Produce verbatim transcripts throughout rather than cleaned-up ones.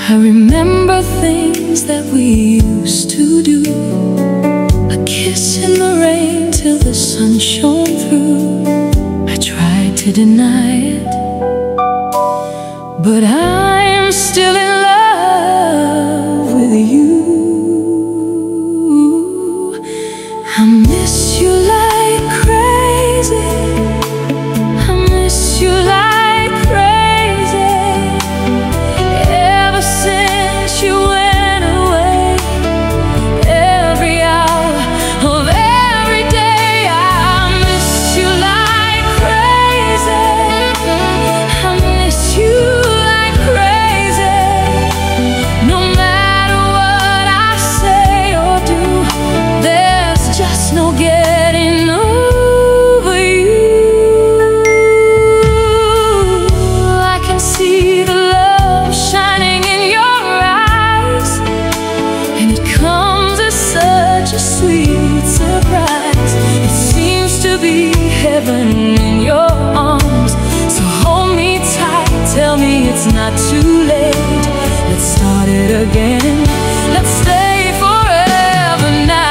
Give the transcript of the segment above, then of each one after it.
I remember things that we used to do, a kiss in the rain till the sun shone through. I tried to deny it, but I am still in love with you. I miss you like crazy, I miss you like crazy. Ever since you went away, every hour of every day, I miss you like crazy, I miss you like crazy. No matter what I say or do, there's just no getting over you. I can see the love shining in your eyes, and it comes as such a sweet surprise. It seems to be heaven in your arms. So hold me tight, tell me it's not too late. Let's start it again, let's stay forever now.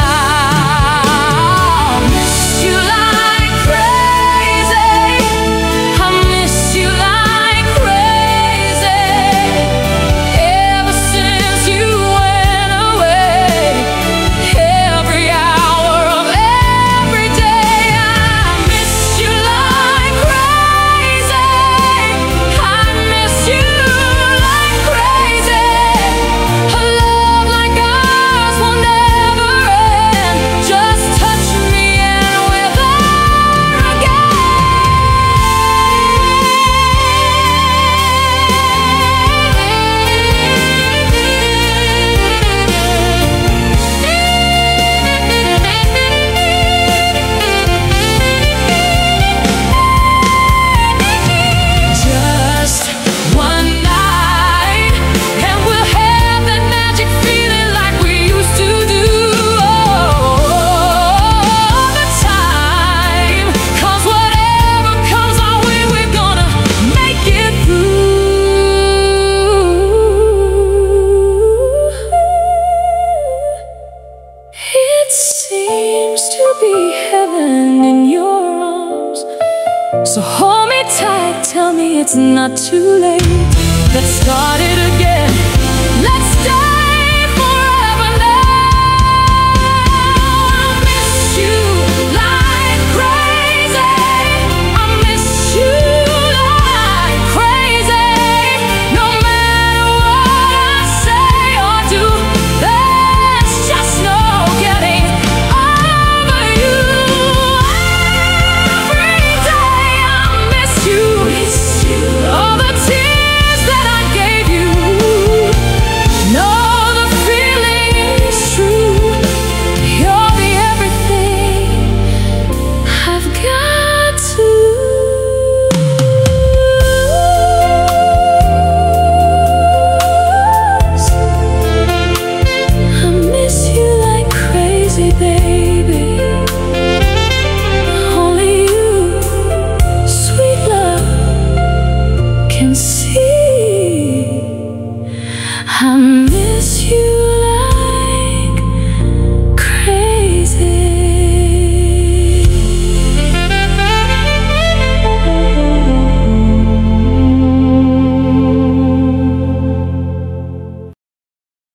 Miss you like crazy, I miss you like crazy. Ever since you went away, every hour of every day, I miss you like crazy, I miss you like crazy. A love like ours will never end. Just touch me and we're there again. Just one night, and we'll have that magic feeling like we used to do all the time. 'Cause whatever comes our way, we're gonna make it through. It seems to be heaven in your arms. So hold me tight, tell me it's not too late. Let's start it again.